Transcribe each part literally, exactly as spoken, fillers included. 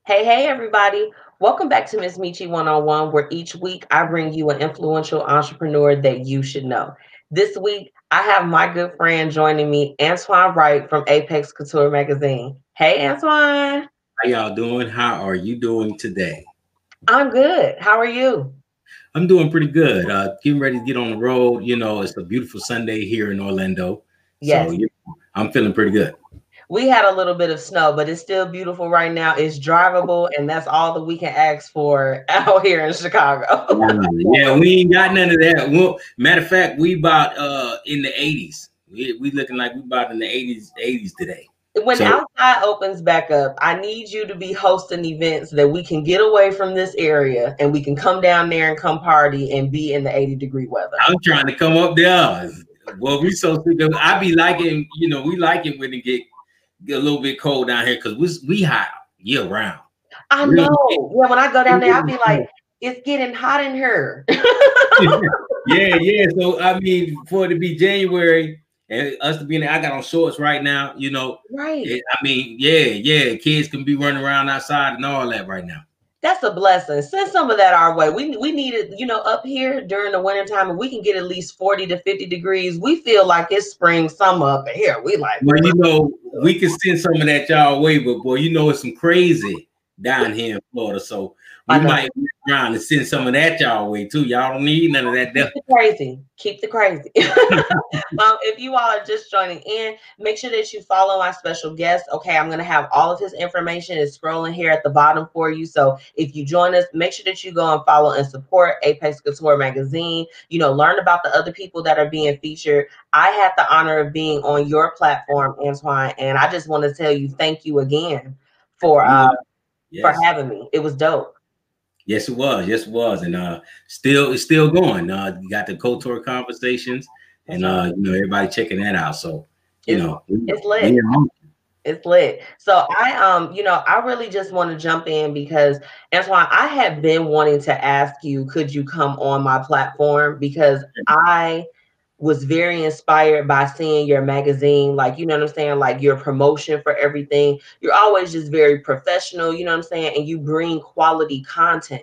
Hey, hey, everybody. Welcome back to Miss Michi one oh one, where each week I bring you an influential entrepreneur that you should know. This week, I have my good friend joining me, Antoine Wright from Apex Couture Magazine. Hey, Antoine. How y'all doing? How are you doing today? I'm good. How are you? I'm doing pretty good. Uh, getting ready to get on the road. You know, it's a beautiful Sunday here in Orlando, so Yes, you know, I'm feeling pretty good. we had a little bit of snow, but it's still beautiful right now. It's drivable, and that's all that we can ask for out here in Chicago. Yeah, yeah, we ain't got none of that. Well, matter of fact, we about uh in the eighties. We we looking like we about in the eighties eighties today. When So outside opens back up, I need you to be hosting events that we can get away from this area and we can come down there and come party and be in the eighty degree weather. I'm trying to come up there. Well, we so sick of. I be liking, you know, we like it when it get, get a little bit cold down here because we we hot year round. I We don't know. Yeah, when I go down there, I'll be get like, it's getting hot in here. yeah, yeah. So I mean, for it to be January and us to be in there, I got on shorts right now. You know, Right. it, I mean, yeah, yeah. Kids can be running around outside and all that right now. That's a blessing. Send some of that our way. We we need it, you know, up here during the wintertime, and we can get at least forty to fifty degrees. We feel like it's spring, summer up in here. We like, Well, you know, we can send some of that y'all way, but boy, you know, it's some crazy down here in Florida. So I we know. might be around and send some of that y'all way too. Y'all don't need none of that. Keep the crazy. Keep the crazy. um, if you all are just joining in, make sure that you follow my special guest. Okay, I'm going to have all of his information is scrolling here at the bottom for you. So if you join us, make sure that you go and follow and support Apex Couture Magazine. You know, learn about the other people that are being featured. I had the honor of being on your platform, Antoine, and I just want to tell you thank you again for You uh know, for yes. having me. It was dope. Yes, it was. Yes, it was, and uh, still, it's still going. Uh, you got the Couture conversations, That's and right. uh, you know, everybody checking that out. So, you It's know, we, it's we lit. in It's lit. So I um, you know, I really just want to jump in because Antoine, I have been wanting to ask you, could you come on my platform? Because I was very inspired by seeing your magazine, like, you know what I'm saying, like your promotion for everything. You're always just very professional, you know what I'm saying, and you bring quality content.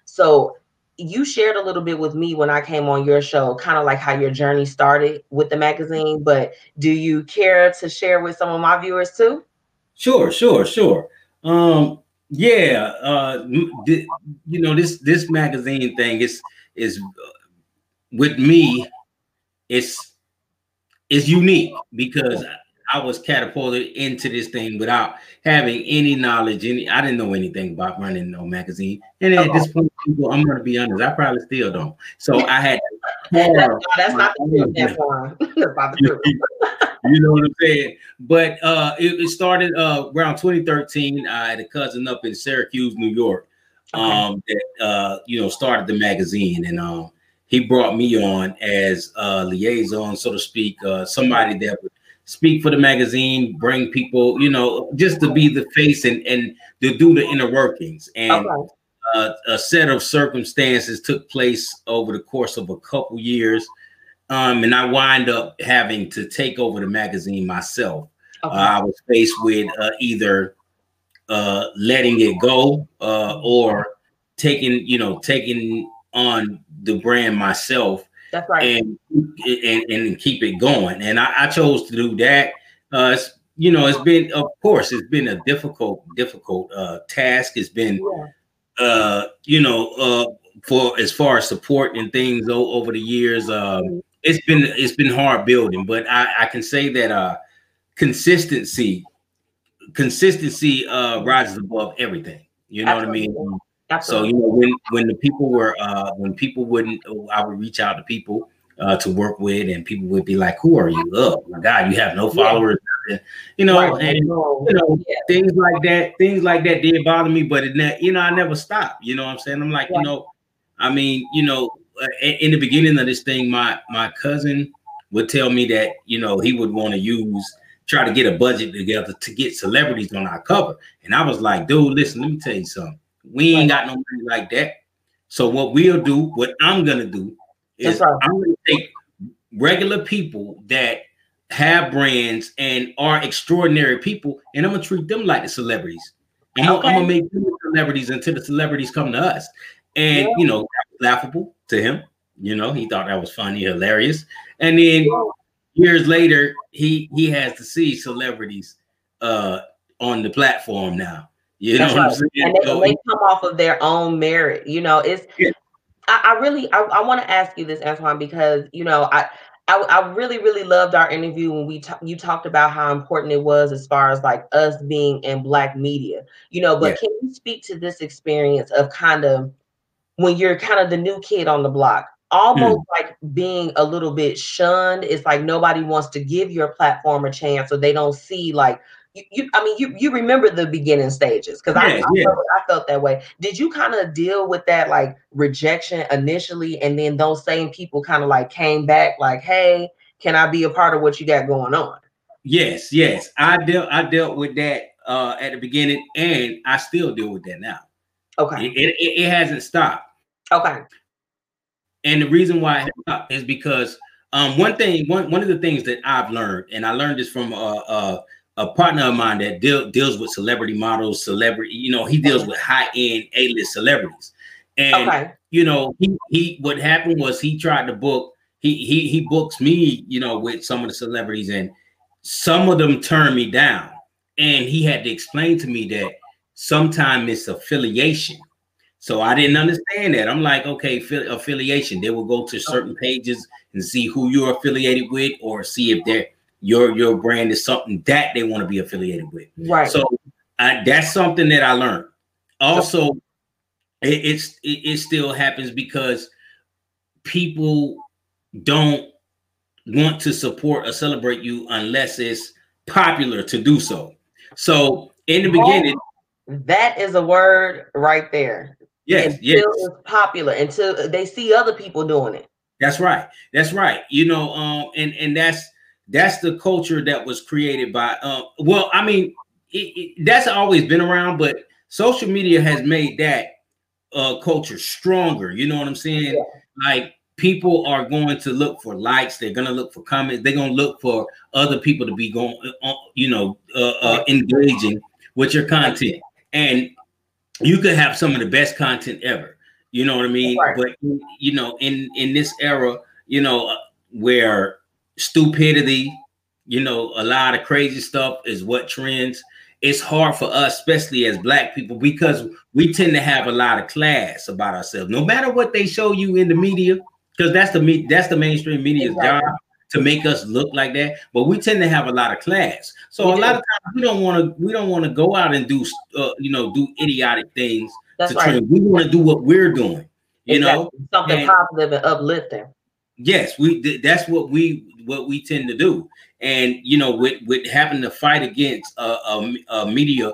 So you shared a little bit with me when I came on your show, kind of like how your journey started with the magazine, but do you care to share with some of my viewers too? Sure, sure, sure. Um, yeah, uh, th- you know, this this magazine thing is is uh, with me. It's it's unique because I was catapulted into this thing without having any knowledge. Any, I didn't know anything about running no magazine, and at Okay. this point, people, I'm going to be honest, I probably still don't. So I had to That's, carve no, that's my not the truth, own. Antoine. That's not the truth. You know what I'm saying? But uh, it, it started uh, around twenty thirteen. I had a cousin up in Syracuse, New York, Okay. um, that uh, you know started the magazine, and um, he brought me on as a liaison, so to speak, uh, somebody that would speak for the magazine, bring people, you know, just to be the face and and to do the inner workings. And Okay. uh, a set of circumstances took place over the course of a couple years, um, and I wind up having to take over the magazine myself. Uh, Okay. I was faced with uh, either uh, letting it go uh, or taking, you know, taking on the brand myself That's right. and and, and keep it going. And I, I chose to do that. Uh, it's, you know, it's been, of course, it's been a difficult, difficult uh, task. It's been, Yeah. uh, you know, uh, for as far as support and things o- over the years. Um, Mhm. it's been it's been hard building, but I, I can say that uh, consistency consistency uh, rises above everything. You know what I mean? Absolutely. So you Absolutely. know when when the people were uh, when people wouldn't, I would reach out to people uh, to work with, and people would be like, "Who are you? Oh my God, you have no Yeah. followers." You Right. know, I and know. you know Yeah. things like that. Things like that did bother me, but it ne- you know I never stopped. You know what I'm saying? I'm like, you Yeah. know, I mean, you know, uh, in, in the beginning of this thing, my my cousin would tell me that you know he would want to use try to get a budget together to get celebrities on our cover, and I was like, dude, listen, let me tell you something. We Right. ain't got no money like that. So what we'll do, what I'm gonna do, That's is right. I'm gonna take regular people that have brands and are extraordinary people, and I'm gonna treat them like the celebrities. I'm gonna, Okay. I'm gonna make you celebrities until the celebrities come to us. And Yeah. you know, that was laughable to him. You know, he thought that was funny, hilarious. And then Yeah. years later, he he has to see celebrities uh on the platform now. You know That's what I'm right. saying? And they, and So, they come off of their own merit. You know, it's yeah. I, I really I, I want to ask you this, Antoine, because you know I, I I really really loved our interview when we ta- you talked about how important it was as far as like us being in Black media. You know, Yeah. but can you speak to this experience of kind of when you're kind of the new kid on the block, almost Hmm. like being a little bit shunned? It's like nobody wants to give your platform a chance, or they don't see like you. you I mean, you you remember the beginning stages because I, I Yeah, yeah. felt, I felt that way. Did you kind of deal with that like rejection initially, and then those same people kind of like came back like, hey, can I be a part of what you got going on? Yes, yes. I dealt I dealt with that uh at the beginning, and I still deal with that now. Okay. It, it, it hasn't stopped. Okay. And the reason why it stopped is because um one thing, one one of the things that I've learned, and I learned this from a a, a partner of mine that deal, deals with celebrity models, celebrity, you know, he deals with high-end A-list celebrities. And Okay. you know, he he what happened was he tried to book, he he he books me, you know, with some of the celebrities, and some of them turned me down. And he had to explain to me that sometimes it's affiliation. So I didn't understand that. I'm like, okay, affiliation. They will go to certain pages and see who you're affiliated with, or see if they're your your brand is something that they want to be affiliated with. Right. So I, that's something that I learned. Also, it, it's it, it still happens because people don't want to support or celebrate you unless it's popular to do so. So in the beginning, that is a word right there. yes, yes, Until it's popular, until they see other people doing it. that's right. That's right. You know, um, and and that's that's the culture that was created by. Uh, well, I mean, it, it, that's always been around, but social media has made that uh, culture stronger. You know what I'm saying? Yeah. Like people are going to look for likes. They're going to look for comments. They're going to look for other people to be going, uh, you know, uh, uh, engaging with your content. And you could have some of the best content ever. You know what I mean? Right. But you know, in in this era, you know, uh, where stupidity, you know, a lot of crazy stuff is what trends. It's hard for us, especially as Black people, because we tend to have a lot of class about ourselves. No matter what they show you in the media, because that's the me that's the mainstream media's exactly. job to make us look like that. But we tend to have a lot of class. So we a do. lot of times we don't want to we don't want to go out and do uh, you know do idiotic things. That's to right. Trend. We want to do what we're doing. You exactly. know, something and, positive and uplifting. Yes, we that's what we what we tend to do. And you know, with with having to fight against a, a, a media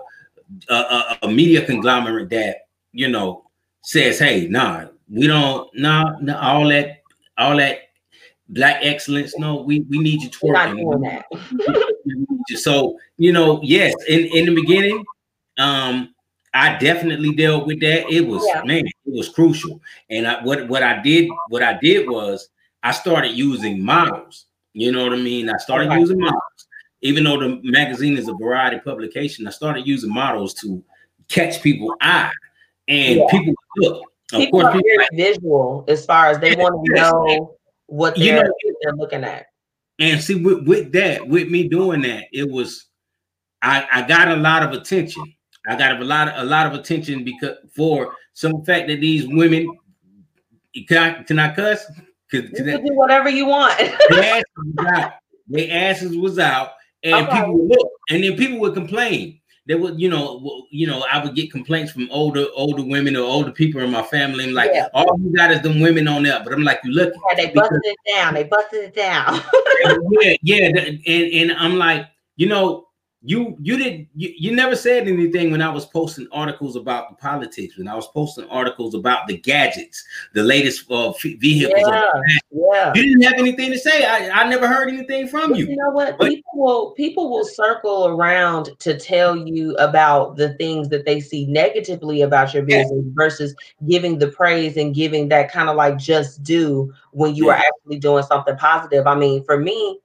a, a media conglomerate that you know says, "Hey, nah, we don't, nah, nah all that, all that Black excellence. No, we we need you twerking." We're not doing that. So you know, yes, in in the beginning, um, I definitely dealt with that. It was yeah. man, it was crucial. And I, what what I did, what I did was I started using models. You know what I mean? I started okay. using models. Even though the magazine is a variety publication, I started using models to catch people's eye. And yeah. people look. Of people course, are people very like, visual as far as they yes, want to yes. know what they're, you know, they're looking at. And see, with, with that, with me doing that, it was I, I got a lot of attention. I got a lot of a lot of attention because for some fact that these women can I can I cuss? You can do whatever you want. Their asses was out. Their asses was out, and okay. people would look, and then people would complain. They would, you know, you know, I would get complaints from older, older women or older people in my family. And like, yeah. all you got is them women on there. But I'm like, you look. Yeah, they busted it down. They busted it down. yeah, yeah, and and I'm like, you know. You you didn't you, you never said anything when I was posting articles about the politics, when I was posting articles about the gadgets, the latest uh, vehicles. Yeah, yeah. You didn't have anything to say. I, I never heard anything from but you. You know what? But, people will people will circle around to tell you about the things that they see negatively about your business yeah. versus giving the praise and giving that kind of like just due when you yeah. are actually doing something positive. I mean, for me,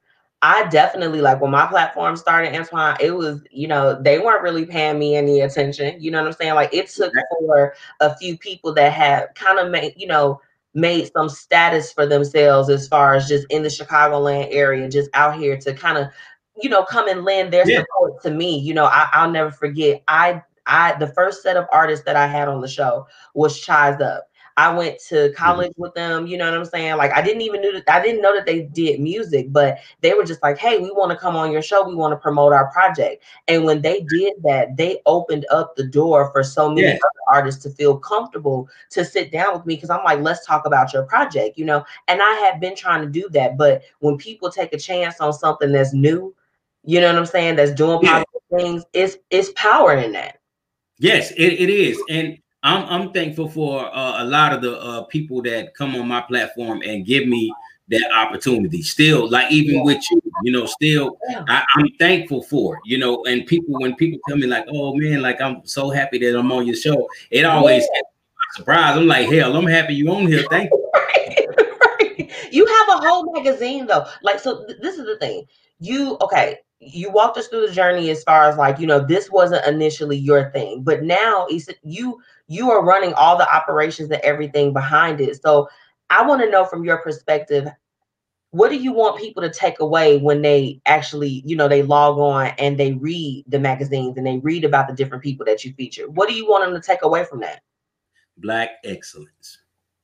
I definitely, like, when my platform started, Antoine, it was, you know, they weren't really paying me any attention. You know what I'm saying? Like, it took for a few people that had kind of made, you know, made some status for themselves as far as just in the Chicagoland area, just out here to kind of, you know, come and lend their Yeah. support to me. You know, I, I'll never forget. I, I, the first set of artists that I had on the show was Chise Up. I went to college with them, you know what I'm saying? Like, I didn't even know that, I didn't know that they did music, but they were just like, hey, we want to come on your show. We want to promote our project. And when they did that, they opened up the door for so many Yes. other artists to feel comfortable to sit down with me. Cause I'm like, let's talk about your project, you know? And I had been trying to do that. But when people take a chance on something that's new, you know what I'm saying? That's doing positive yeah. things, it's, it's power in that. Yes, it, it is. And I'm I'm thankful for uh, a lot of the uh, people that come on my platform and give me that opportunity. Still, like even yeah. with you, you know, still yeah. I, I'm thankful for it, you know. And people, when people tell me like, "Oh man, like I'm so happy that I'm on your show," it always yeah. a surprise. I'm like, "Hell, I'm happy you on here. Thank you." right, right. You have a whole magazine though. Like, so th- this is the thing. You okay? You walked us through the journey as far as like, you know, this wasn't initially your thing, but now it's you. You are running all the operations and everything behind it. So I want to know from your perspective, what do you want people to take away when they actually, you know, they log on and they read the magazines and they read about the different people that you feature? What do you want them to take away from that? Black excellence.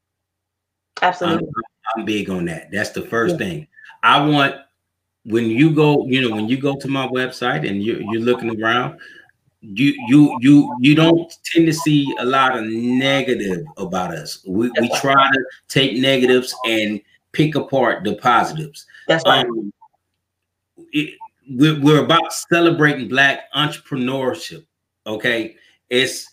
Absolutely. I'm, I'm big on that. That's the first yeah. thing. I want, when you go, you know, when you go to my website and you, you're looking around, you you you you don't tend to see a lot of negative about us. We we try to take negatives and pick apart the positives. That's right. Um, it, we're, we're about celebrating Black entrepreneurship. Okay, it's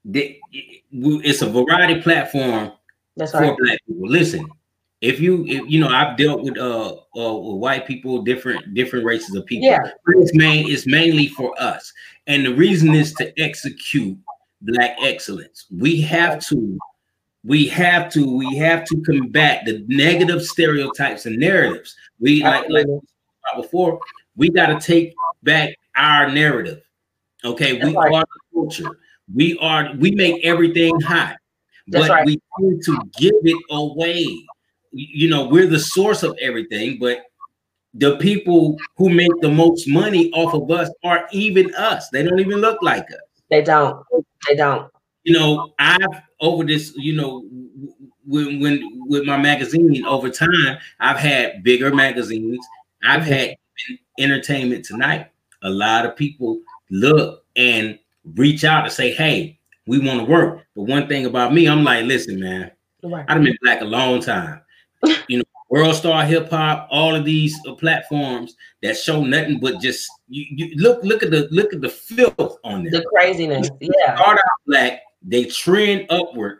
it's a variety platform That's for right. Black people. Listen, if you if, you know, I've dealt with uh, uh with white people, different different races of people. Yeah, it's main it's mainly for us. And the reason is to execute Black excellence. We have to, we have to, we have to combat the negative stereotypes and narratives. We like, like before, we got to take back our narrative. Okay, That's we right. are the culture. We are, we make everything hot, That's but right. we tend to give it away. You know, we're the source of everything, but the people who make the most money off of us are even us. They don't even look like us. They don't. They don't. You know, I've over this, you know, when when with my magazine over time, I've had bigger magazines. I've mm-hmm. had Entertainment Tonight. A lot of people look and reach out and say, "Hey, we want to work." But one thing about me, I'm like, listen, man, right. I've been Black a long time. You know, World Star Hip Hop, all of these uh, platforms that show nothing but just you, you look look at the look at the filth on them. The craziness, yeah. Start out Black, they trend upward.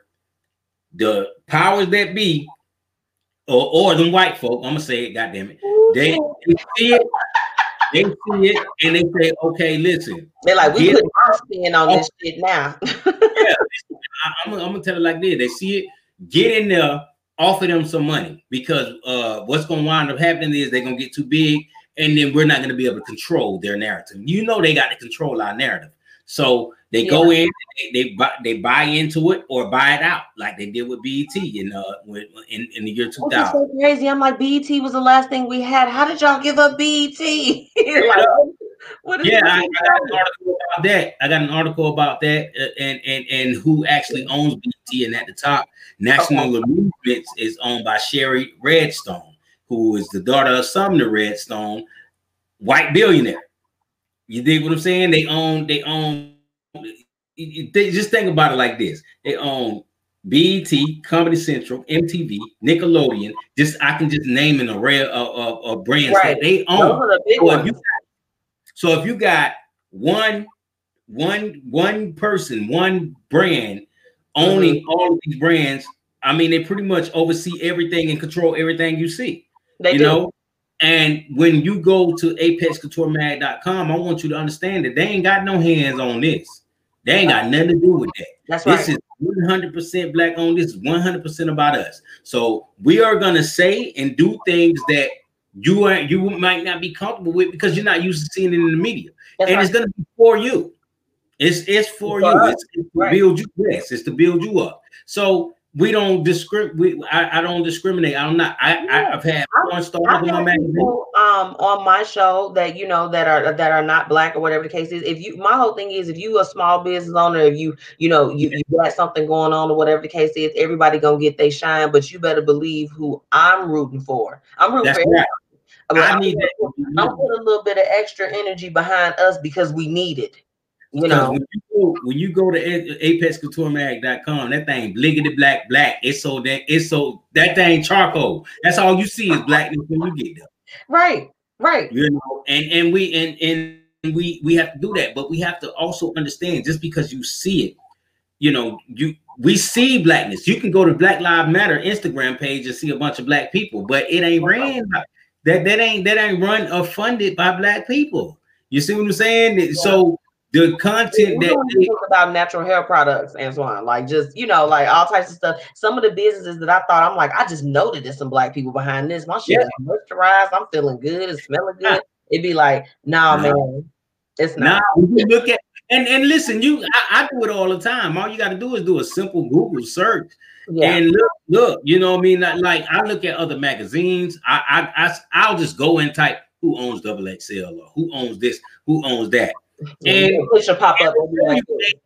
The powers that be, or or them white folk, I'm gonna say it, goddamn it, they, they see it, they see it, and they say, okay, listen. They're like, we put our spin on this shit now. yeah, I, I'm, I'm gonna tell it like this: they see it, get in there. Offer them some money, because uh, what's going to wind up happening is they're going to get too big, and then we're not going to be able to control their narrative. You know, they got to control our narrative. So they yeah. go in, they, they buy, they buy into it or buy it out, like they did with B E T in uh in, in the year two thousand. So crazy. I'm like, B E T was the last thing we had. How did y'all give up B E T? like, what is yeah, I, I got an article about that. I got an article about that, uh, and and and who actually owns B E T, and at the top, National okay. Amusements is owned by Sherry Redstone, who is the daughter of Sumner Redstone, white billionaire. You dig what I'm saying? They own, they own, they just think about it like this. They own B E T, Comedy Central, M T V, Nickelodeon. Just I can just name an array of, of, of brands right. that they own. Those are the big so, ones. If you got, so if you got one, one, one person, one brand owning mm-hmm. all of these brands, I mean, they pretty much oversee everything and control everything you see. They you do. know? And when you go to apex couture mag dot com, I want you to understand that they ain't got no hands on this. They ain't got nothing to do with that. That's this right. is one hundred percent Black owned. This is one hundred percent about us. So we are going to say and do things that you are you might not be comfortable with because you're not used to seeing it in the media. That's and right. it's gonna be for you. It's it's for For you. us. It's, it's to Right. build you. Yes, it's to build you up. So we don't discriminate. We I, I don't discriminate. I'm not. I, Yeah. I I've had porn stars I've on my had magazine. people um on my show that you know that are that are not black or whatever the case is. If you, my whole thing is, if you a small business owner, if you you know you Yeah. you got something going on or whatever the case is, everybody gonna get they shine. But you better believe who I'm rooting for. I'm rooting That's for right. everybody. I I'm need gonna that. put, I'm putting a little bit of extra energy behind us because we need it. You Because know, when you go when you go to apex couture mag dot com, that thing bliggity black black. It's so that it's so that thing charcoal. That's all you see is blackness when you get there. right, right. You know, and and we and and we we have to do that, but we have to also understand just because you see it, you know, you we see blackness. You can go to Black Lives Matter Instagram page and see a bunch of black people, but it ain't ran that that ain't that ain't run or funded by black people. You see what I'm saying? Yeah. So the content we that don't think about natural hair products, Antoine, like just you know, like all types of stuff. Some of the businesses that I thought, I'm like, I just know that there's some black people behind this. My shit yeah. is moisturized. I'm feeling good. It's smelling good. It'd be like, nah, nah. man, it's not. Nah, you look at and and listen, you I, I do it all the time. All you got to do is do a simple Google search. Yeah. And look, look, you know what I mean? Like I look at other magazines. I I, I I'll just go and type who owns double X L or who owns this, who owns that. And push a pop up every,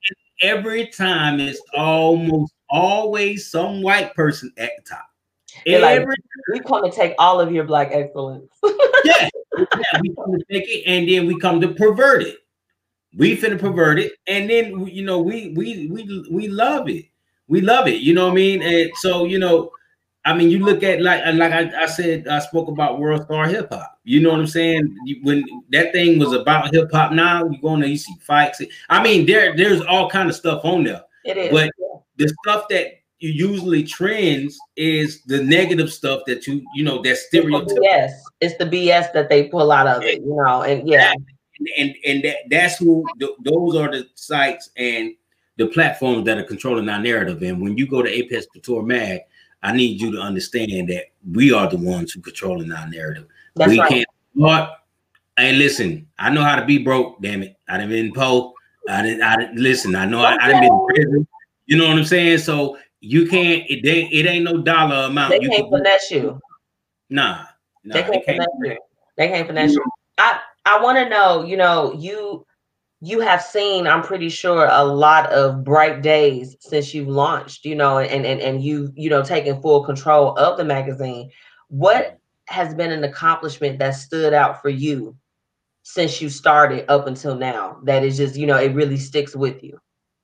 every time it's almost always some white person at the top. Every like, we come to take all of your black excellence. yeah, yeah, we come to take it and then we come to pervert it. We finna pervert it, and then you know we we we we love it. We love it. You know what I mean? And so you know, I mean, you look at like like I, I said, I spoke about World Star Hip Hop. You know what I'm saying? When that thing was about hip hop, now you go in there, you see fights. I mean, there there's all kind of stuff on there. It is. But the stuff that you usually trends is the negative stuff that you you know that stereotypical. Yes, it's the B S that they pull out of it. You know, and yeah, and and, and that, that's who th those are the sites and the platforms that are controlling our narrative. And when you go to Apex Couture Mag, I need you to understand that we are the ones who controlling our narrative. That's we right. can't. But hey, listen, I know how to be broke. Damn it, I done been in Poe. I didn't. I didn't listen. I know. Okay. I, I done been in prison. You know what I'm saying? So you can't. It ain't. It ain't no dollar amount. They you can't can, finesse you. Nah, nah. They can't, they can't finesse you. They can't finesse you. I I want to know. You know, you you have seen, I'm pretty sure, a lot of bright days since you've launched. You know, and and and you you know taken full control of the magazine. What has been an accomplishment that stood out for you since you started up until now? That is just, you know, it really sticks with you.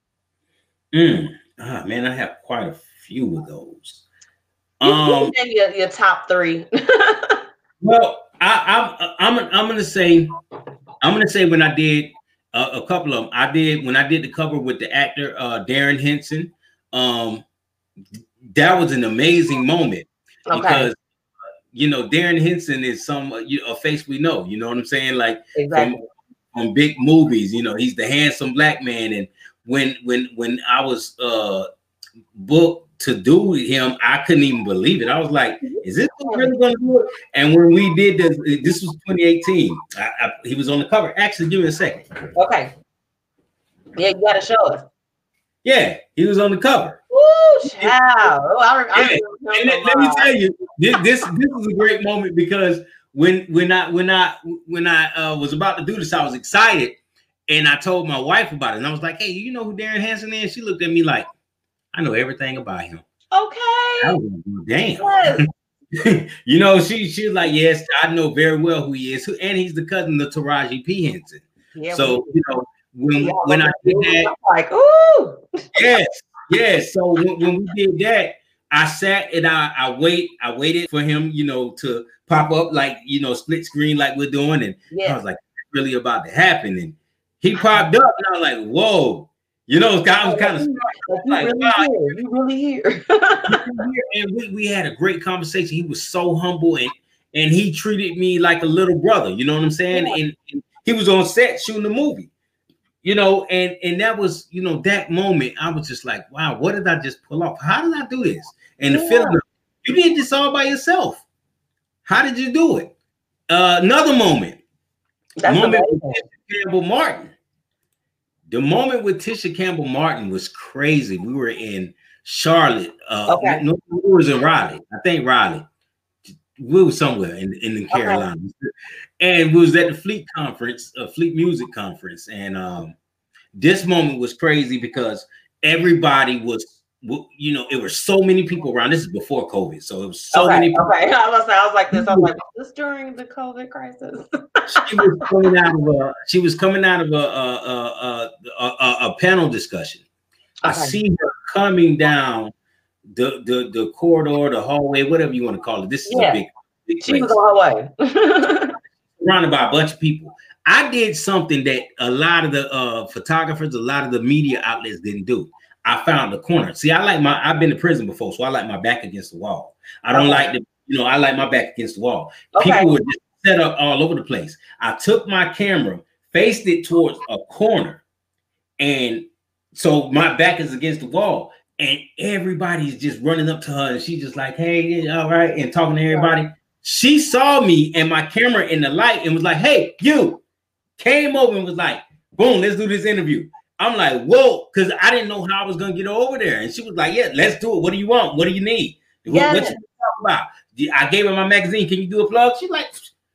Mm. Ah, man, I have quite a few of those. You Um, can your, your top three. well, I, I'm I'm I'm gonna say I'm gonna say when I did uh, a couple of them. I did when I did the cover with the actor uh, Darren Henson. Um, that was an amazing moment okay. because you know Darren Henson is some you know, a face we know. You know what I'm saying? Like exactly. from from big movies. You know, he's the handsome black man. And when when when I was uh, booked to do him, I couldn't even believe it. I was like, is this really gonna do it? And when we did this, this was twenty eighteen. I, I, he was on the cover. Actually, give me a second. Okay. Yeah, you gotta show us. Yeah, he was on the cover. Woo, child. Oh, I, I yeah. And let, let me tell you, this, this this was a great moment because when when I when I when I uh, was about to do this, I was excited, and I told my wife about it, and I was like, hey, you know who Darren Henson is? She looked at me like, I know everything about him. Okay. I was like, damn. Yes. You know, she she was like, yes, I know very well who he is, and he's the cousin of Taraji P. Henson. Yeah, so you know, when yeah, when I did that, I'm like, ooh, yes, yes. So when, when we did that, I sat and I I wait, I waited for him, you know, to pop up like you know, split screen like we're doing, and yeah. I was like, it's really about to happen, and he popped up, and I was like, whoa. You know, I was kind of like, you really wow, here. You really here. And we, we had a great conversation. He was so humble and and he treated me like a little brother. You know what I'm saying? Yeah. And, and he was on set shooting the movie. You know, and and that was, you know, that moment. I was just like, wow, what did I just pull off? How did I do this? And yeah. the feeling of, you did this all by yourself. How did you do it? Uh, another moment. That's moment with amazing. Tisha Campbell Martin. The moment with Tisha Campbell Martin was crazy. We were in Charlotte. Uh, Okay. no, we was in Raleigh. I think Raleigh. We were somewhere in, in the Carolinas. Okay. And we was at the Fleet conference, a uh, Fleet Music conference. And um, this moment was crazy because everybody was, you know, it were so many people around. This is before COVID. So it was so okay, many people. Okay. I was, I was like this. I was like, this during the COVID crisis. She was coming out of a, she was coming out of a, a, a, a, a panel discussion. Okay. I see her coming down the, the, the corridor, the hallway, whatever you want to call it. This is yeah. a big, big She place. was on her way. Surrounded by a bunch of people. I did something that a lot of the uh, photographers, a lot of the media outlets didn't do. I found the corner. See, I like my, I've been to prison before, so I like my back against the wall. I don't okay. like the, you know, I like my back against the wall. Okay. People were just set up all over the place. I took my camera, faced it towards a corner, and so my back is against the wall, and everybody's just running up to her, and she's just like, hey, all right, and talking to everybody. She saw me and my camera in the light and was like, hey, you, came over and was like, boom, let's do this interview. I'm like, whoa, because I didn't know how I was going to get over there. And she was like, yeah, let's do it. What do you want? What do you need? What, yes. what you talking about? I gave her my magazine. Can you do a plug? She's like,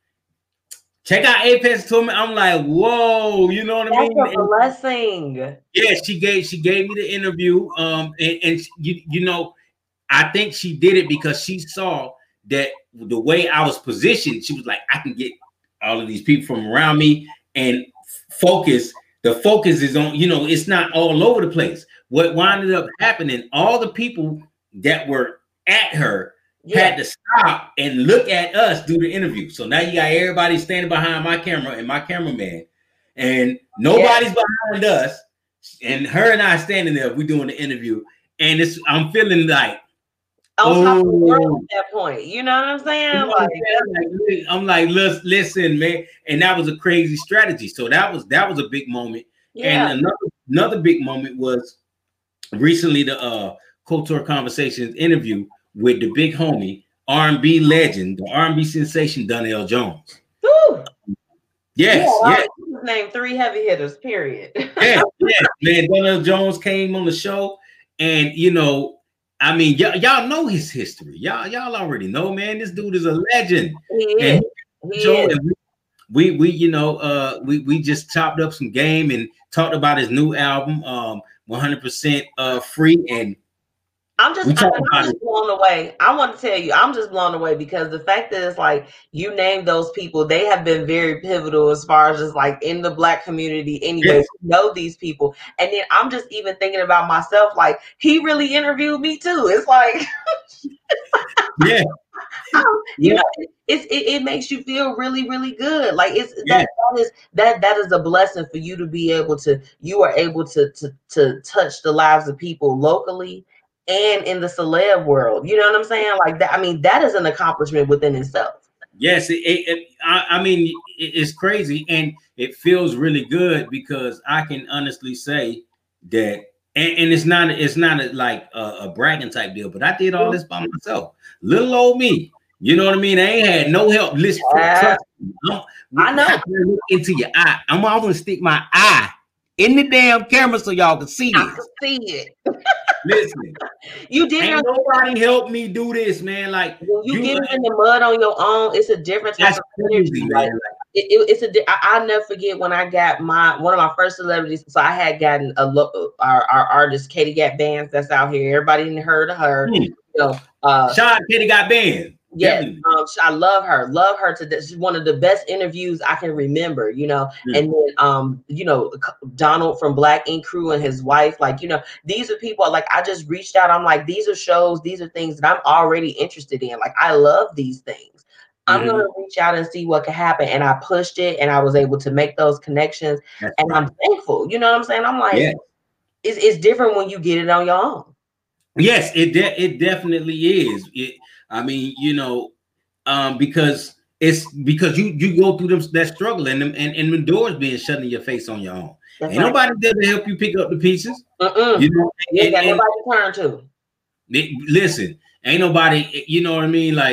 check out Apex to me. I'm like, whoa, you know what That's I mean? That's a blessing. And, yeah, she gave she gave me the interview. Um, and, and you, you know, I think she did it because she saw that the way I was positioned, she was like, I can get all of these people from around me and focus. The focus is on, you know, it's not all over the place. What wound up happening, all the people that were at her yeah. had to stop and look at us do the interview. So now you got everybody standing behind my camera and my cameraman, and nobody's yeah. behind us. And her and I standing there, we doing the interview. And it's, I'm feeling like, on top of the world at that point, you know what I'm saying? You know like, I'm like, I'm like, listen, listen, man, and that was a crazy strategy. So that was that was a big moment. Yeah. And another another big moment was recently the uh, Couture Conversations interview with the big homie R and B legend, the R and B sensation Donell Jones. Woo. Yes, yeah, yes. His name three heavy hitters. Period. yeah, yeah, man. Donell Jones came on the show, and you know. I mean, y'all know his history. Y'all, y'all already know, man. This dude is a legend. He is. And, he is. And we, we, we, you know, uh, we we just chopped up some game and talked about his new album, um, one hundred percent uh, free. And I'm just, I'm, I'm just blown away. I want to tell you, I'm just blown away because the fact that it's like you named those people, they have been very pivotal as far as just like in the Black community anyway. Yes. To know these people. And then I'm just even thinking about myself, like he really interviewed me too. It's like, yeah. you yeah. know, it's, it, it makes you feel really, really good. Like it's yeah. that, that is that that is a blessing for you to be able to, you are able to to to touch the lives of people locally and in the celeb world. You know what I'm saying? Like that. I mean, that is an accomplishment within itself. Yes, it, it, it, I, I mean, it, it's crazy, and it feels really good because I can honestly say that, and, and it's not, it's not a, like a, a bragging type deal, but I did all this by myself. Little old me, you know what I mean? I ain't had no help. Listen, uh, I know. Look into your eye. I'm, I'm gonna stick my eye in the damn camera so y'all can see I it. can see it. Listen, you did ain't nobody help me do this, man. Like when you, you get in the mud on your own, it's a different type of energy. Like, it, it, it's a. I, I'll never forget when I got my one of my first celebrities. So I had gotten a look. Our, our artist Katie Got Bands that's out here. Everybody heard of her. Hmm. You know, uh, Shout out Katie Got Bands. Yes, um, I love her. Love her to this. She's one of the best interviews I can remember, you know. Mm. And then, um, you know, Donald from Black Ink Crew and his wife, like, you know, these are people like I just reached out. I'm like, these are shows, these are things that I'm already interested in. Like, I love these things. I'm mm-hmm. gonna reach out and see what can happen. And I pushed it, and I was able to make those connections. That's and right. I'm thankful. You know what I'm saying? I'm like, yeah. it's it's different when you get it on your own. Yes, it de- it definitely is. It, I mean, you know, um, because it's because you you go through them that struggle and them and, and the doors being shut in your face on your own. That's ain't right. nobody there to help you pick up the pieces. Uh-uh. You know, you ain't got nobody to turn to. Listen, ain't nobody. You know what I mean? Like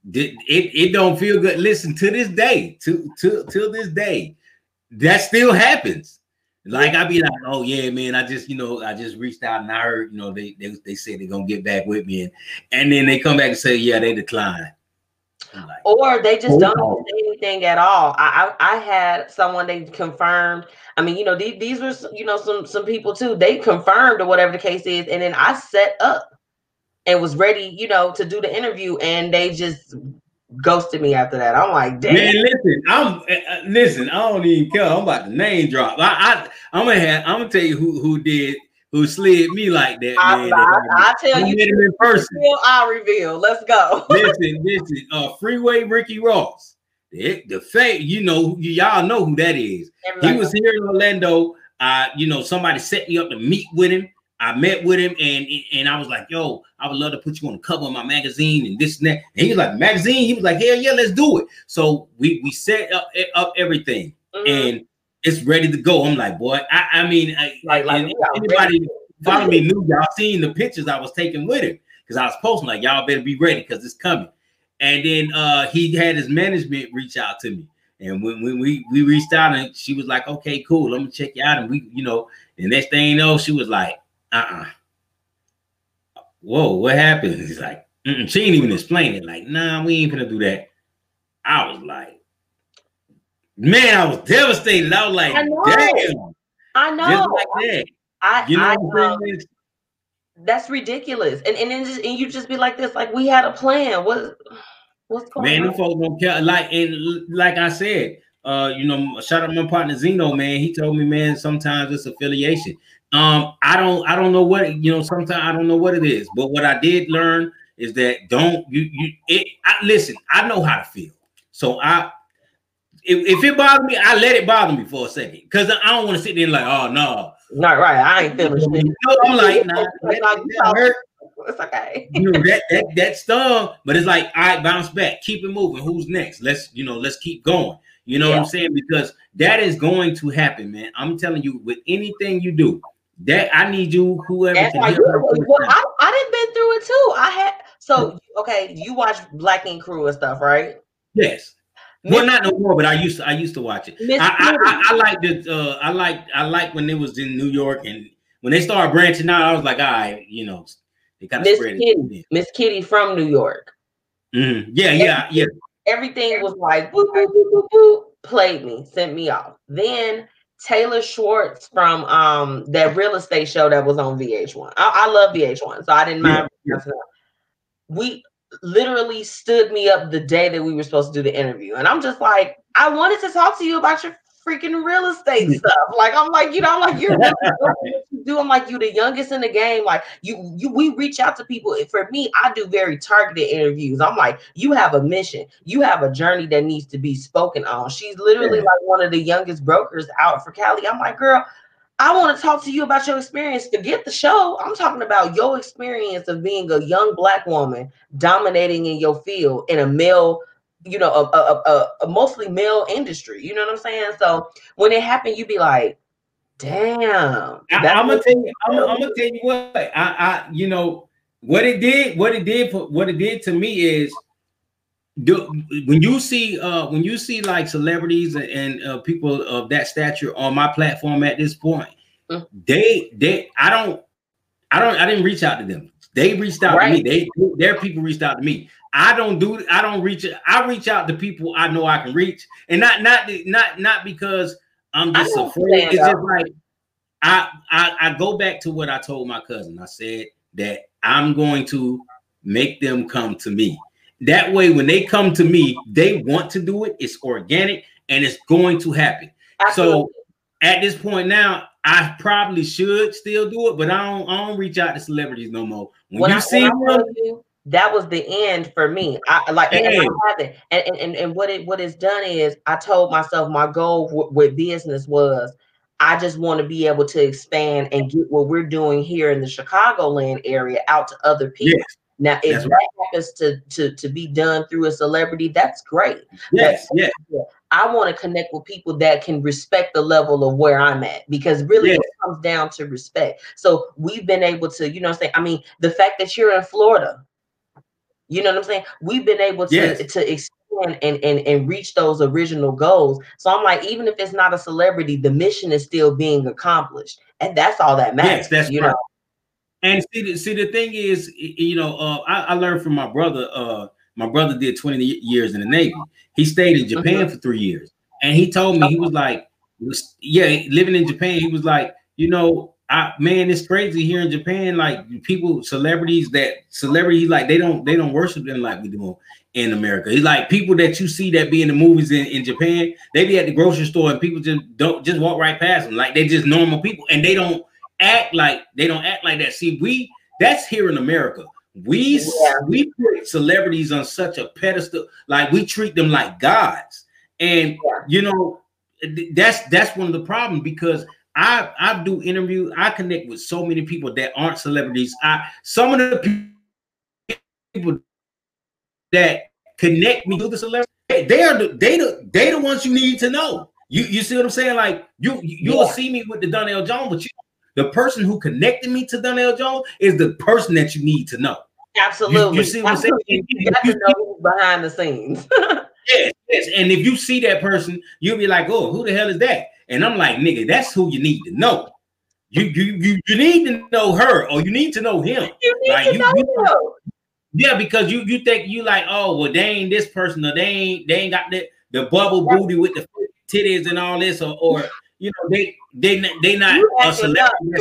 it, it don't feel good. Listen, to this day, to to till this day, that still happens. Like I be like, oh yeah, man, I just, you know, I just reached out and I heard, you know, they they, they said they're gonna get back with me, and, and then they come back and say, yeah, they declined. Like, or they just oh, don't oh. say anything at all. I, I I had someone they confirmed. I mean, you know, these, these were, you know, some some people too. They confirmed or whatever the case is, and then I set up and was ready, you know, to do the interview, and they just ghosted me after that. I'm like, damn. Man, listen, I'm uh, listen. I don't even care. I'm about to name drop. I, I I'm gonna have. I'm gonna tell you who who did who slid me like that. I, man, I, that I, I tell you, him in person. Reveal, I'll reveal. Let's go. listen, listen. Uh, Freeway Ricky Ross. The, the fake, you know, y'all know who that is. Everybody he was here in Orlando. Uh, you know, somebody set me up to meet with him. I met with him, and and I was like, yo, I would love to put you on the cover of my magazine and this and that. And he was like, magazine? He was like, hell yeah, let's do it. So we we set up, up everything, mm-hmm. and it's ready to go. I'm like, boy, I, I mean, I, like, like anybody follow me knew, y'all seen the pictures I was taking with him, because I was posting like, y'all better be ready because it's coming. And then uh, he had his management reach out to me. And when, when we we reached out, and she was like, okay, cool, let me check you out. And we, you know, the next thing you know, she was like, uh-uh. Whoa, what happened? He's like, mm-mm. She ain't even explain it. Like, nah, we ain't gonna do that. I was like, man, I was devastated. I was like, I know. damn. I know. Just like that. I, you know I, what um, that's ridiculous. And and then just, and you just be like this, like, we had a plan. What what's going man, on? Man, the folks don't care. Like, and like I said, uh, you know, shout out my partner Zeno, man. He told me, man, sometimes it's affiliation. Um, I don't, I don't know what, you know, sometimes I don't know what it is, but what I did learn is that don't you, you, it, I, listen, I know how to feel. So I, if, if it bothers me, I let it bother me for a second. Cause I don't want to sit there and like, oh no. Not right. I ain't feeling shit. No, I'm like, nah, that, that, that hurt. It's okay. You know, that, that, that stung, but it's like, all right, bounce back, keep it moving. Who's next? Let's, you know, let's keep going. You know yeah. what I'm saying? Because that is going to happen, man. I'm telling you, with anything you do, that I need you, whoever. That's can why you, well, I, I done been through it too. I had so okay. You watch Black Ink Crew and stuff, right? Yes. Miss well, not no more, but I used to. I used to watch it. I, I, I, I liked it. Uh, I like. I like when it was in New York, and when they started branching out, I was like, all right, you know, they kind of spread it. Miss Kitty from New York. Mm-hmm. Yeah, yeah, everything, yeah. Everything was like boop, boop, boop, boop, boop, played me, sent me off. Then Taylor Schwartz from um that real estate show that was on V H one. I, I love V H one, so I didn't mind. Yeah, yeah. We literally stood me up the day that we were supposed to do the interview, and I'm just like, I wanted to talk to you about your freaking real estate stuff. Like, I'm like, you know, I'm like, you're really what you do. I'm like, you the youngest in the game. Like, you, you, we reach out to people. For me, I do very targeted interviews. I'm like, you have a mission. You have a journey that needs to be spoken on. She's literally yeah. like one of the youngest brokers out for Cali. I'm like, girl, I want to talk to you about your experience. Forget the show. I'm talking about your experience of being a young Black woman dominating in your field in a male, you know, a, a, a, a mostly male industry. You know what I'm saying? So when it happened, you'd be like, damn. I, I'm gonna tell you, I'm, I'm gonna tell you what, I, I, you know, what it did, what it did for, what it did to me is, do, when you see, uh, when you see like celebrities and, and uh, people of that stature on my platform at this point, mm. they, they, I don't, I don't, I didn't reach out to them. They reached out right. to me. They, their people reached out to me. I don't do, I don't reach, I reach out to people I know I can reach, and not, not, not, not because I'm just afraid. It's just like, I, I, I go back to what I told my cousin. I said that I'm going to make them come to me. That way, when they come to me, they want to do it. It's organic and it's going to happen. Absolutely. So at this point now, I probably should still do it, but I don't, I don't reach out to celebrities no more. When, when you I, see them, you, that was the end for me. I like, hey. and, I and, and, and what it what it's done is I told myself my goal w- with business was I just want to be able to expand and get what we're doing here in the Chicagoland area out to other people. Yes. Now, if that's that right. happens to, to, to be done through a celebrity, that's great. Yes, yes. I want to connect with people that can respect the level of where I'm at, because really yes. it comes down to respect. So we've been able to, you know what I'm saying? I mean, the fact that you're in Florida, You know what I'm saying? We've been able to Yes. to expand and, and and reach those original goals. So I'm like, even if it's not a celebrity, the mission is still being accomplished, and that's all that matters. Yes, that's you right. know. And see, the, see, the thing is, you know, uh, I, I learned from my brother. Uh, my brother did twenty years in the Navy. He stayed in Japan mm-hmm. for three years, and he told me, he was like, was, yeah, living in Japan, he was like, you know, I, man, it's crazy here in Japan. Like people, celebrities that celebrities, like they don't they don't worship them like we do in America. It's like people that you see that be in the movies in, in Japan, they be at the grocery store and people just don't just walk right past them, like they just normal people, and they don't act like they don't act like that. See, we that's here in America. We yeah. we put celebrities on such a pedestal, like we treat them like gods, and yeah. you know that's that's one of the problems, because I I do interviews, I connect with so many people that aren't celebrities. I some of the people that connect me to the celebrity, they are the they the they the ones you need to know. You you see what I'm saying? Like you you'll yeah. see me with the Donell Jones, but you. The person who connected me to Donell Jones is the person that you need to know. Absolutely. You, you see what I'm saying? You, you got to know who's behind the scenes. yes, yes. And if you see that person, you'll be like, oh, who the hell is that? And I'm like, nigga, that's who you need to know. You you you, you need to know her, or you need to know him. You need like, to you, know you, him. Yeah, because you you think you like, oh, well, they ain't this person, or they ain't they ain't got the, the bubble yeah. booty with the titties and all this, or or you know, they they they not a celebrity.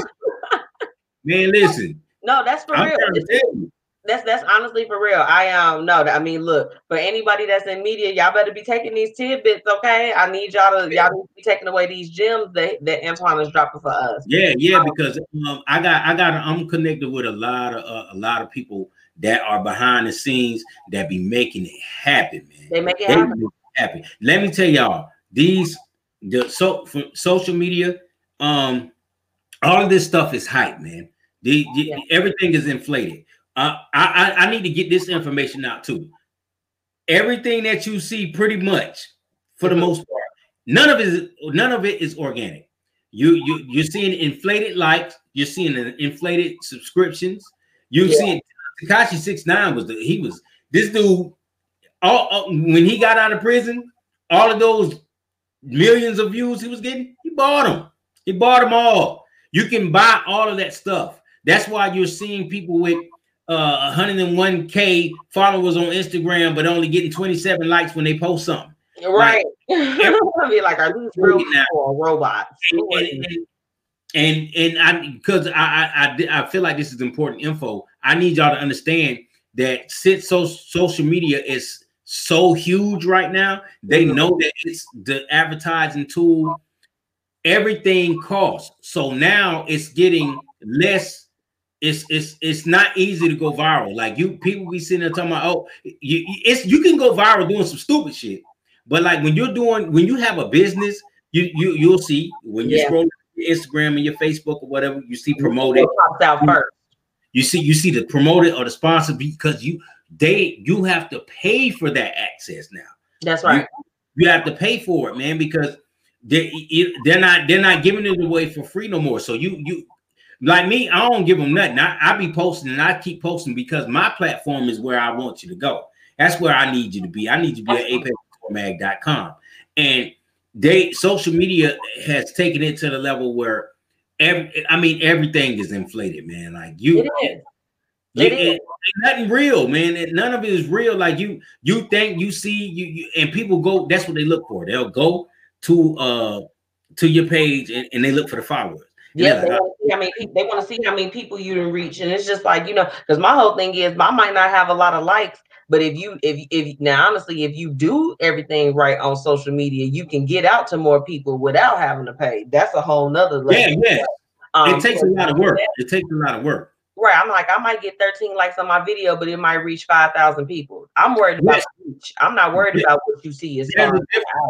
Man, listen. No, that's for I'm real. That's that's honestly for real. I um no, I mean, look, for anybody that's in media, y'all better be taking these tidbits, okay? I need y'all to y'all need to be taking away these gems that, that Antoine is dropping for us. Yeah, yeah, because um, I got I got I'm connected with a lot of uh, a lot of people that are behind the scenes that be making it happen, man. They make it they happen. Make it happen. Let me tell y'all, these the so for social media, um, all of this stuff is hype, man. The, the yeah. everything is inflated. Uh, I, I I need to get this information out too. Everything that you see, pretty much, for the most part, none of it is none of it is organic. You you you're seeing inflated likes. You're seeing inflated subscriptions. You're yeah. seeing Tekashi six nine was the he was this dude. All, all when he got out of prison, all of those millions of views he was getting, he bought them. He bought them all. You can buy all of that stuff. That's why you're seeing people with uh, one hundred one K followers on Instagram, but only getting twenty-seven likes when they post something. Right. Like, I mean, like, are these real people or robots? And and, and, and I because I, I I I feel like this is important info. I need y'all to understand that since so, social media is so huge right now, they mm-hmm. know that it's the advertising tool. Everything costs. So now it's getting less. It's it's it's not easy to go viral. Like you people be sitting there talking about, oh, you it's you can go viral doing some stupid shit. But like when you're doing when you have a business, you you you'll see when you yeah. scroll your Instagram and your Facebook or whatever, you see promoted. Out first. You see you see the promoted or the sponsor, because you they you have to pay for that access now. That's right. You, you have to pay for it, man, because they they're not they're not giving it away for free no more. So you you like me, I don't give them nothing. I, I be posting and I keep posting because my platform is where I want you to go. That's where I need you to be. I need you to be at apex mag dot com. And they social media has taken it to the level where every I mean everything is inflated, man. Like you it is. It, it, it ain't nothing real, man. It, none of it is real. Like you you think you see you, you and people go, that's what they look for. They'll go to uh to your page and, and they look for the followers. Yeah, they want to see how many people, they want to see how many people you can reach, and it's just like, you know, because my whole thing is I might not have a lot of likes, but if you if if now honestly, if you do everything right on social media, you can get out to more people without having to pay. That's a whole nother level. Yeah, yeah. Um, it takes so a lot of work. It takes a lot of work. Right. I'm like, I might get thirteen likes on my video, but it might reach five thousand people. I'm worried about yeah. reach. I'm not worried yeah. about what you see. Is yeah,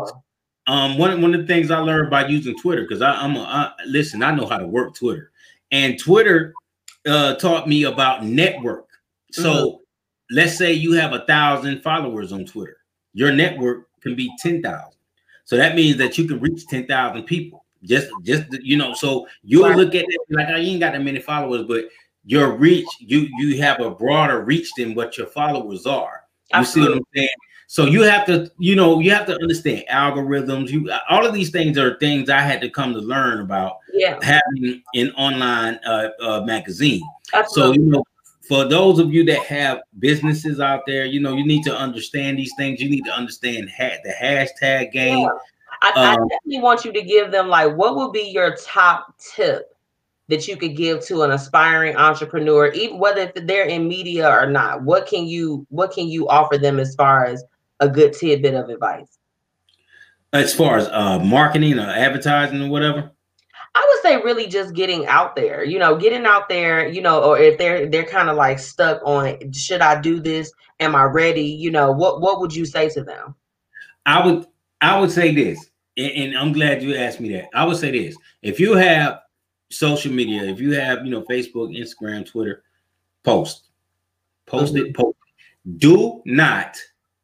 Um, one, one of the things I learned by using Twitter, because I'm a, I, listen, I know how to work Twitter, and Twitter uh, taught me about network. So mm-hmm. let's say you have a thousand followers on Twitter, your network can be ten thousand. So that means that you can reach ten thousand people. Just, just you know, so you'll right. look at it like I ain't got that many followers, but your reach, you you have a broader reach than what your followers are. You Absolutely. See what I'm saying? So you have to, you know, you have to understand algorithms. You all of these things are things I had to come to learn about yeah. having an online uh, uh, magazine. Absolutely. So you know, for those of you that have businesses out there, you know, you need to understand these things. You need to understand ha- the hashtag game. Yeah. I, um, I definitely want you to give them, like, what would be your top tip that you could give to an aspiring entrepreneur, even whether they're in media or not? What can you what can you offer them as far as a good tidbit of advice? As far as uh, marketing or advertising or whatever? I would say really just getting out there, you know, getting out there, you know, or if they're they're kind of like stuck on, should I do this? Am I ready? You know, what what would you say to them? I would I would say this, and, and I'm glad you asked me that. I would say this: if you have social media, if you have, you know, Facebook, Instagram, Twitter, post, post mm-hmm. it, post. Do not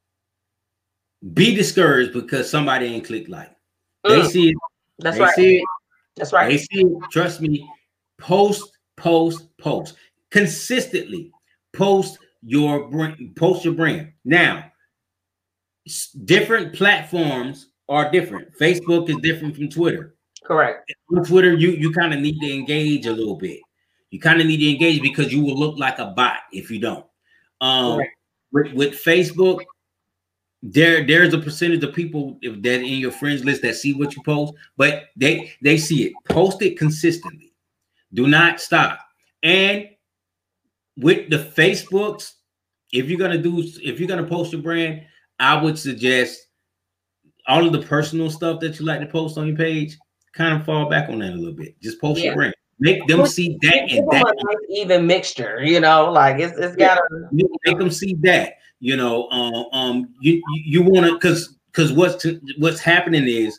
be discouraged because somebody ain't clicked like. Mm. They see it. That's they right. See it. That's right. They see it. Trust me. Post, post, post consistently. Post your brand. Post your brand. Now, different platforms are different. Facebook is different from Twitter. Correct. On Twitter, you you kind of need to engage a little bit. You kind of need to engage because you will look like a bot if you don't. Um, with, with Facebook, there there's a percentage of people that in your friends list that see what you post, but they they see it. Post it consistently. Do not stop. And with the Facebooks, if you're gonna do if you're gonna post your brand, I would suggest all of the personal stuff that you like to post on your page, kind of fall back on that a little bit. Just post yeah. your brand. Make them see that and that. A nice even mixture, you know, like it's it's gotta yeah. make them see that. You know, um, um, you you want to because because what's to, what's happening is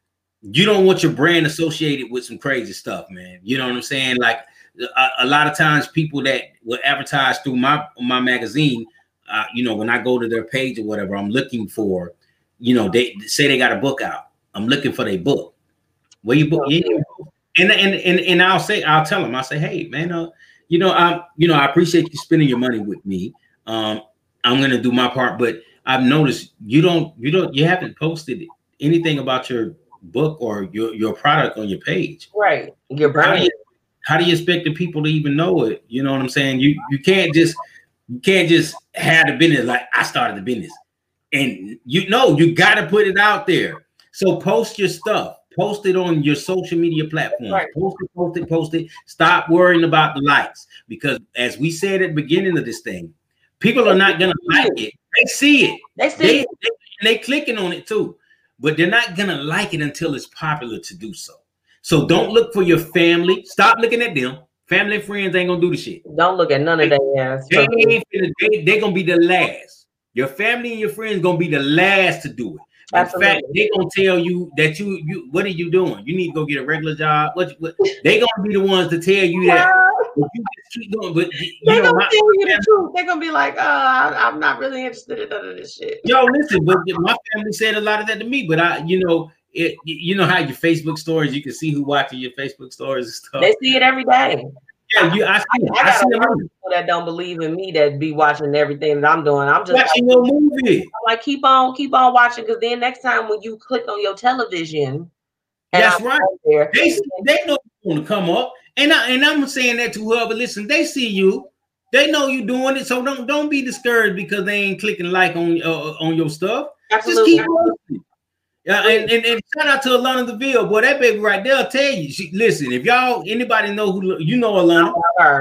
you don't want your brand associated with some crazy stuff, man. You know what I'm saying? Like a, a lot of times, people that will advertise through my my magazine, uh, you know, when I go to their page or whatever, I'm looking for, you know, they say they got a book out. I'm looking for their book. Where you book? Yeah. And, and and and I'll say, I'll tell them, I'll say, hey, man, uh, you know, I'm, you know, I appreciate you spending your money with me. Um, I'm gonna do my part, but I've noticed you don't, you don't, you haven't posted anything about your book or your your product on your page. Right. Your brand. How do you, how do you expect the people to even know it? You know what I'm saying? You you can't just you can't just have the business like I started the business, and you know you got to put it out there. So post your stuff. Post it on your social media platforms. Right. Post it, post it, post it. Stop worrying about the likes, because as we said at the beginning of this thing, people are not gonna like it. They see it. They see they, it. They, and they clicking on it too, but they're not gonna like it until it's popular to do so. So don't look for your family. Stop looking at them. Family and friends ain't gonna do the shit. Don't look at none of their ass. They ain't finna, they, they gonna be the last. Your family and your friends gonna be the last to do it. In Absolutely. fact, they gonna tell you that you you what are you doing? You need to go get a regular job. What, what they gonna be the ones to tell you that you just keep doing. But you they know, gonna my, tell you the truth. They're gonna be like, uh, I'm not really interested in none of this shit. Yo, listen, but my family said a lot of that to me. But I, you know, it, you know how your Facebook stories, you can see who watching your Facebook stories and stuff. They see it every day. Yeah, you, I see, I, I, I see got a lot of people that don't believe in me that be watching everything that I'm doing. I'm just watching like, your movie. I'm like, keep on, keep on watching, because then next time when you click on your television, that's right. There, they they know you want to come up, and I and I'm saying that to whoever listen. They see you, they know you doing it. So don't don't be discouraged because they ain't clicking like on uh, on your stuff. Absolutely. Just keep working. Yeah, and, and, and shout out to Alana DeVille, boy. That baby right there, I'll tell you. She, listen, if y'all anybody know who you know Alana,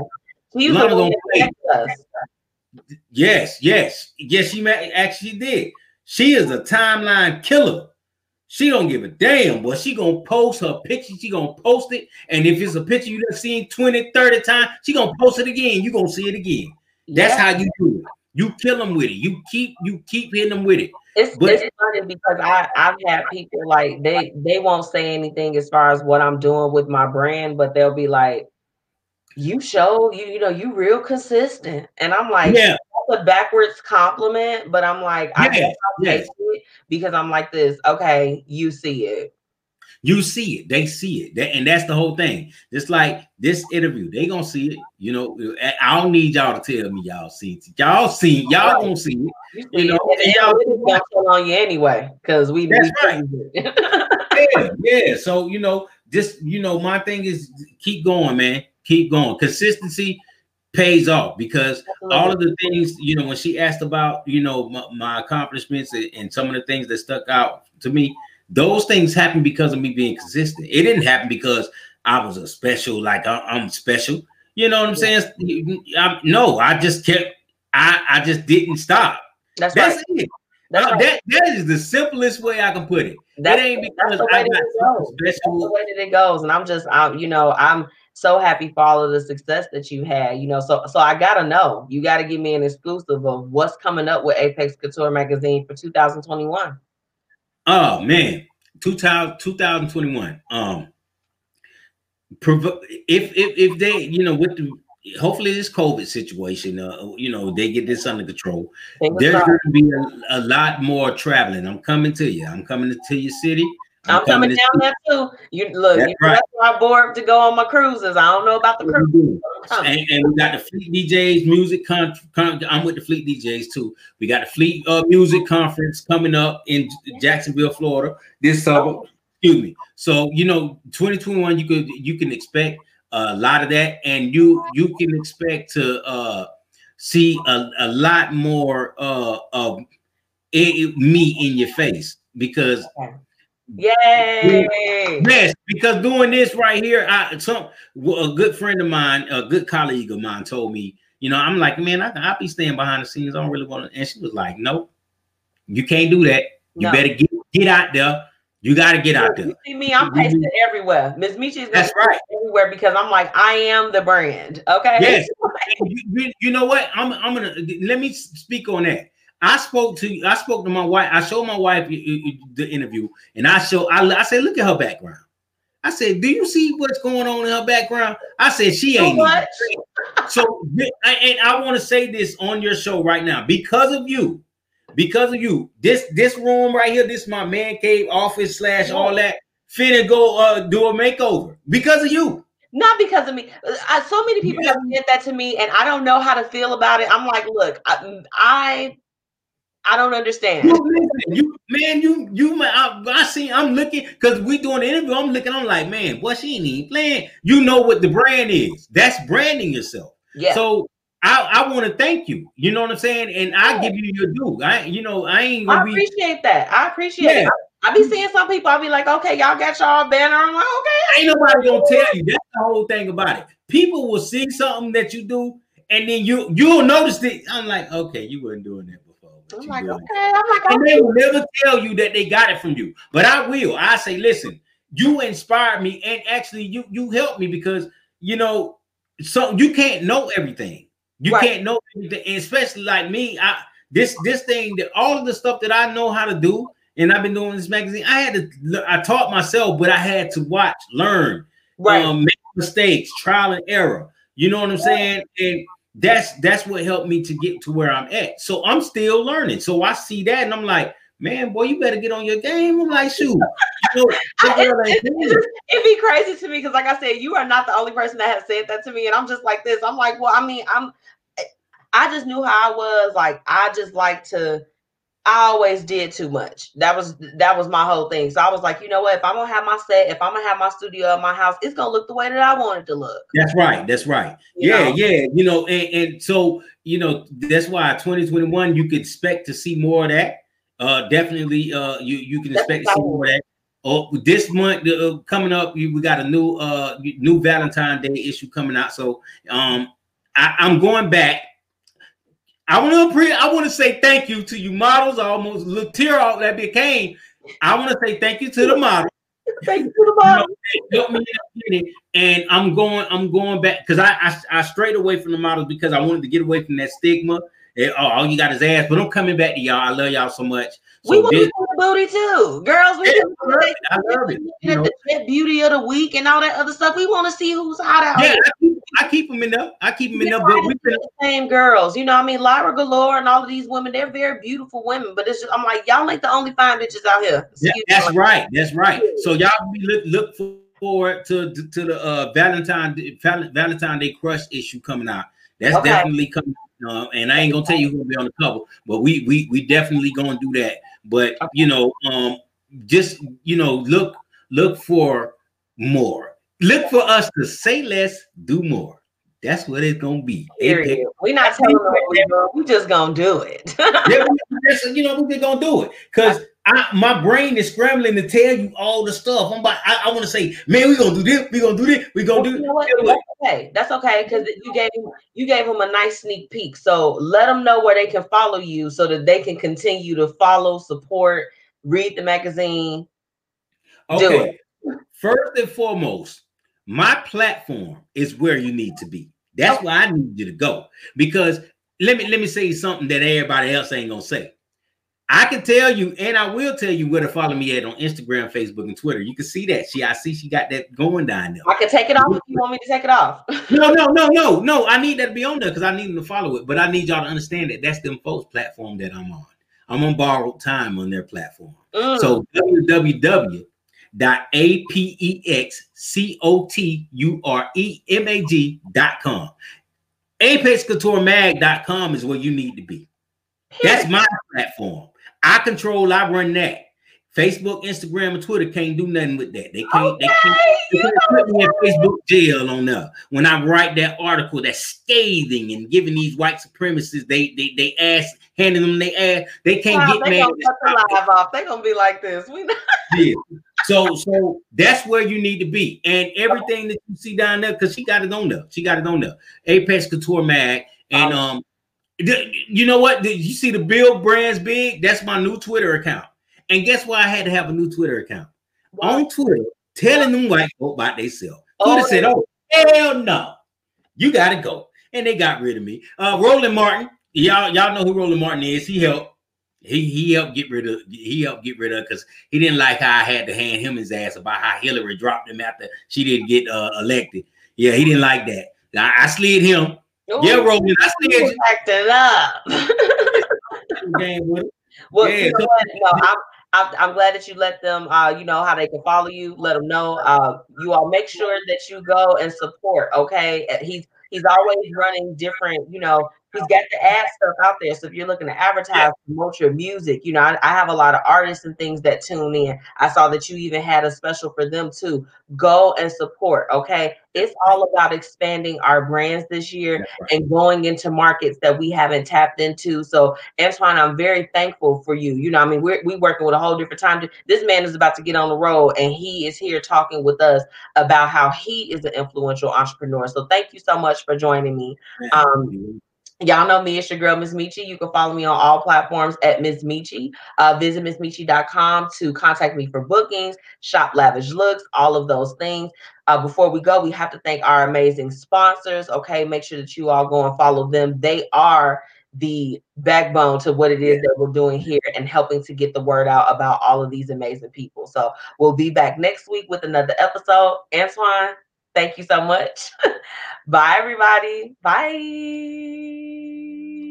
She's Alana gonna play. Us. Yes, yes, yes. She actually did. She is a timeline killer. She don't give a damn, but she gonna post her picture. She gonna post it, and if it's a picture you done seen twenty, thirty times, she gonna post it again. You gonna see it again. That's yeah. how you do it. You kill them with it. You keep you keep hitting them with it. It's, but, it's funny because I, I've had people like they they won't say anything as far as what I'm doing with my brand, but they'll be like, you show you you know you real consistent. And I'm like, yeah, that's a backwards compliment, but I'm like, I yeah, guess I'll yeah. take it because I'm like this, okay, you see it. You see it, they see it, that, and that's the whole thing. Just like this interview, they gonna see it. You know, I don't need y'all to tell me y'all see it. Y'all see, y'all gonna see it. You, you know, and, and y'all gonna tell on you anyway, because we. That's we right. yeah, yeah. So you know, just you know, my thing is keep going, man. Keep going. Consistency pays off, because Absolutely. all of the things, you know, when she asked about, you know, my, my accomplishments and, and some of the things that stuck out to me. Those things happened because of me being consistent. It didn't happen because I was a special, like I, I'm special. You know what I'm yeah. saying? I, no, I just kept, I, I just didn't stop. That's, that's right. it. That's uh, right. that, that is the simplest way I can put it. That's, it ain't because that's the way I got that it goes. special. That's the way that it goes. And I'm just, I'm, you know, I'm so happy for all of the success that you had, you know, so, so I got to know, you got to give me an exclusive of what's coming up with Apex Couture magazine for two thousand twenty-one. Oh man. two thousand twenty-one. Um, if if if they, you know, with the hopefully this COVID situation, uh, you know, they get this under control. There's going to be a, a lot more traveling. I'm coming to you. I'm coming to your city. I'm, I'm coming, coming down there too. You look, that's, you right. that's why I board to go on my cruises. I don't know about the cruises. And, and we got the Fleet D Js music con, con I'm with the Fleet D Js too. We got the Fleet uh, music conference coming up in Jacksonville, Florida this summer. Oh. Excuse me. So you know, twenty twenty-one, you could you can expect a lot of that, and you you can expect to uh, see a, a lot more uh, of it, me in your face, because. Okay. Yay! Yes, because doing this right here, I some a good friend of mine, a good colleague of mine, told me, you know, I'm like, man, I I'll be staying behind the scenes. I don't really want to. And she was like, no, you can't do that. You no. better get get out there. You got to get out there. You see me, I'm pasted everywhere. Miss Michi's that's right everywhere, because I'm like, I am the brand. Okay. Yes. you, you know what? I'm I'm gonna let me speak on that. I spoke to I spoke to my wife. I showed my wife the interview, and I show I, I said, look at her background. I said, do you see what's going on in her background? I said, she ain't. So much. So, and I want to say this on your show right now, because of you, because of you. This this room right here, this is my man cave office slash all that. Finna go uh, do a makeover because of you. Not because of me. I, so many people yeah. have said that to me, and I don't know how to feel about it. I'm like, look, I. I I don't understand. You, you man, you you I, I see. I'm looking because we doing the interview. I'm looking. I'm like, man, what she ain't even playing. You know what the brand is? That's branding yourself. Yeah. So I I want to thank you. You know what I'm saying? And I yeah. give you your due. I you know I ain't. Gonna I appreciate be, that. I appreciate yeah. it. I, I be seeing some people. I be like, okay, y'all got y'all banner. I'm like, okay. Ain't nobody gonna tell you. That's the whole thing about it. People will see something that you do, and then you you'll notice it. I'm like, okay, you weren't doing that. I'm like, okay. I'm like, and they will never tell you that they got it from you. But I will. I say, listen, you inspired me, and actually you you helped me, because you know, so you can't know everything. You right. can't know everything, and especially like me. I this this thing that all of the stuff that I know how to do, and I've been doing this magazine. I had to I taught myself, but I had to watch, learn, right. um, make mistakes, trial and error. You know what I'm saying? And That's that's what helped me to get to where I'm at. So I'm still learning. So I see that, and I'm like, man, boy, you better get on your game. I'm like, shoot. You know, it, it, it'd be crazy to me, because, like I said, you are not the only person that has said that to me, and I'm just like this. I'm like, well, I mean, I'm. I just knew how I was. Like, I just like to. I always did too much. That was that was my whole thing. So I was like, you know what? If I'm gonna have my set, if I'm gonna have my studio at my house, it's gonna look the way that I want it to look. That's right. That's right. You yeah, know? yeah. You know, and, and so you know, that's why twenty twenty-one you could expect to see more of that. Uh, definitely, uh, you you can expect that's to see more of that. Oh, this month uh, coming up, we got a new uh new Valentine's Day issue coming out. So um, I, I'm going back. I want to pre I want to say thank you to you models. I almost looked tear off that became. I want to say thank you to the model. Thank you to the model. You know, me and I'm going. I'm going back because I, I I strayed away from the models because I wanted to get away from that stigma. It, oh, all you got is ass. But I'm coming back to y'all. I love y'all so much. So we want this, to see the booty too, girls. We yeah, want to I love it. You know, the jet beauty of the week and all that other stuff. We want to see who's hot out yeah, here. I keep, I keep them in there. I keep them in there. But we the same girls, you know. I mean, Lyra Galore and all of these women, they're very beautiful women. But it's just, I'm like, y'all ain't the only fine bitches out here. Yeah, that's right. That's right. So y'all be look look forward to to, to the uh, Valentine Valentine Day Crush issue coming out. That's okay. Definitely coming. Uh, and I ain't gonna tell you who's gonna be on the cover, but we we we definitely gonna do that. But okay. you know, um, just you know, look look for more. Look for us to say less, do more. That's what it's gonna be. We're not telling them what we're doing. We just gonna do it. Yeah, you know, we're just gonna do it because my brain is scrambling to tell you all the stuff. I'm about, I, I want to say, man, we're gonna do this. We're gonna do this. We're gonna do. You know what? That's okay. That's okay because you gave him you gave them a nice sneak peek. So let them know where they can follow you so that they can continue to follow, support, read the magazine. Okay. Do it. First and foremost, my platform is where you need to be. That's okay. Where I need you to go. Because let me let me say something that everybody else ain't gonna say. I can tell you, and I will tell you where to follow me at on Instagram, Facebook, and Twitter. You can see that. She, I see she got that going down there. I can take it off if you want me to take it off. no, no, no, no, no. I need that to be on there because I need them to follow it. But I need y'all to understand that that's them folks' platform that I'm on. I'm on borrowed time on their platform. Mm. So w w w dot a p e x couture dot com. apex couture mag dot com is where you need to be. That's my platform. I control, I run that. Facebook, Instagram, and Twitter can't do nothing with that. They can't, okay, they can't, they can't put me in Facebook jail on there. When I write that article that's scathing and giving these white supremacists, they they they ass, handing them they ass, they can't wow, get they mad. Gonna cut the live off. They're gonna be like this. We know. Yeah. So so that's where you need to be. And everything that you see down there, because she got it on there. She got it on there. Apex Couture Mag. And um, you know what? Did you see the Bill Brands Big? That's my new Twitter account. And guess why I had to have a new Twitter account? Wow. On Twitter, telling them white folk about themselves. Twitter oh, said, oh, hell no. You got to go. And they got rid of me. Uh, Roland Martin. Y'all, y'all know who Roland Martin is. He helped. He he helped get rid of he helped get rid of because he didn't like how I had to hand him his ass about how Hillary dropped him after she didn't get uh, elected. Yeah, he didn't like that. I, I slid him. Ooh, yeah, Roland, I slid you. Backed it up. Well, yeah, you know what? No, I'm, I'm I'm glad that you let them. Uh, you know how they can follow you. Let them know. Uh, you all make sure that you go and support. Okay, he's he's always running different. You know. He's got the ad stuff out there. So if you're looking to advertise, yeah. promote your music, you know, I, I have a lot of artists and things that tune in. I saw that you even had a special for them too. Go and support. Okay. It's all about expanding our brands this year right. and going into markets that we haven't tapped into. So Antoine, I'm very thankful for you. You know, I mean, we're we working with a whole different time. This man is about to get on the road and he is here talking with us about how he is an influential entrepreneur. So thank you so much for joining me. Um, Y'all know me, it's your girl, Miss Michi. You can follow me on all platforms at Miss Michi. Uh, visit miss michi dot com to contact me for bookings, shop lavish looks, all of those things. Uh, before we go, we have to thank our amazing sponsors. Okay, make sure that you all go and follow them. They are the backbone to what it is yeah. that we're doing here and helping to get the word out about all of these amazing people. So we'll be back next week with another episode. Antoine, thank you so much. Bye, everybody. Bye.